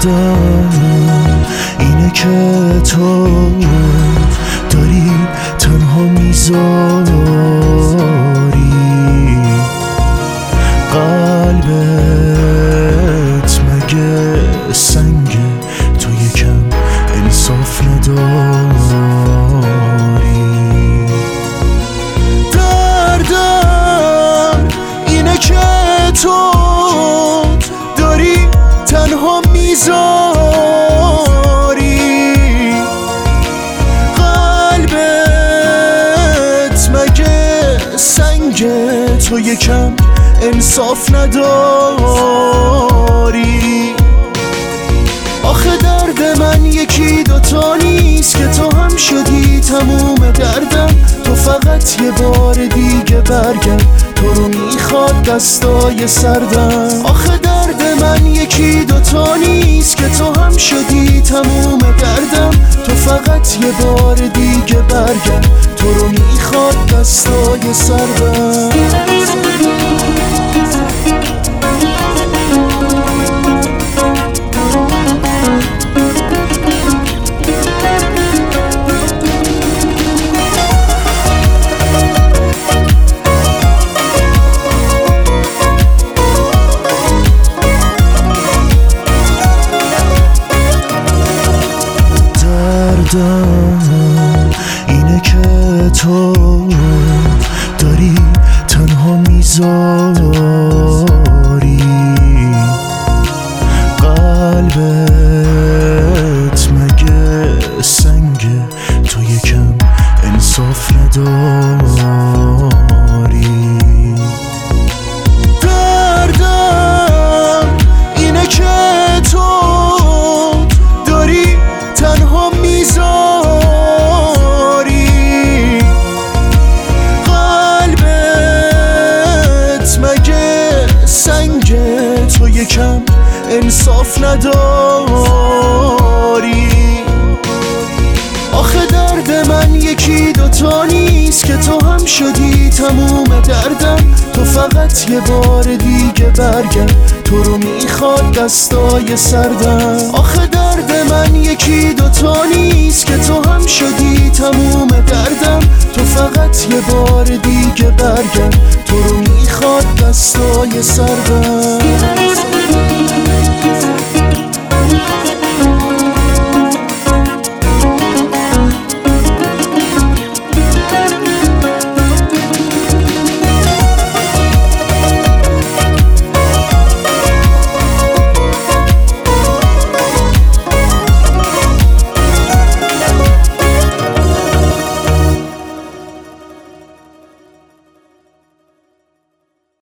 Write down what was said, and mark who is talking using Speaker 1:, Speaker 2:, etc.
Speaker 1: دردم اینه که تو داری تنها میذاری قلبت مگه سنگ تو یکم انصاف نداری دردم اینه که تو داری تنها میذاری قلبت مگه سنگ تو یکم انصاف نداری آخه درد من یکی دوتا نیست که تو هم شدی تموم دردم تو فقط یه بار دیگه برگرد تو رو میخواد دستای سردم آخه درد من یکی دوتا نیست که تو هم شدی تموم دردم تو فقط یه بار دیگه برگرد تو رو میخواد دستای سردم اینه که تو داری تنها میذاری قلبت مگه سنگ تو یکم انصاف نداری دردم اینه که تو داری تنها میذاری قلبت مگه سنگ تو یکم انصاف نداری آخه درد من یکی دوتا نیست که تو هم شدی تموم دردم تو فقط یه بار دیگه برگرد تو رو میخواد دستای سردم آخه درد من یکی دوتا نیست که تو هم شدی تموم دردم تو فقط یه بار دیگه برگرد تو رو میخواد دستای سردم